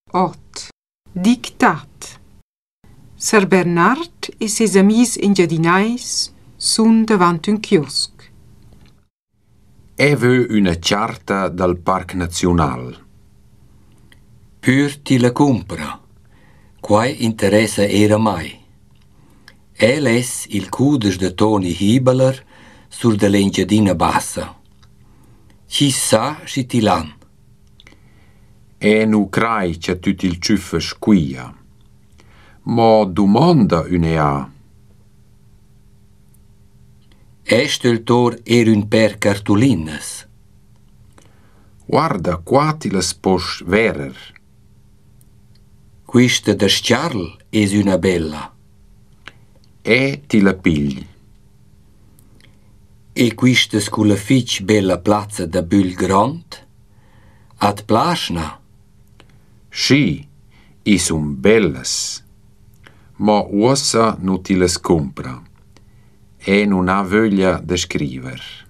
8. Dictat. Sir Bernard e ses amis engiadinais sun davant un chiosc. E vö una charta dal Parc Nacional. Pur ti la compra. Quai interessa era mai. Les il cudes de Tony Hibeler sur de l'engiadina bassa. Ci sa si ti lan. E nu crai c'è tut il ciuffe squia. Ma domanda un'ea. Steltor un per cartulinas. Guarda qua ti las posch verer. Quista da Charles es una bella. E ti la pigli. E quista sculla fitch bella plazza da Bül Grand? Ad Plasna? Schi, i sun belles. Ma uossa nu ti las compra. E non ha voglia de scriver.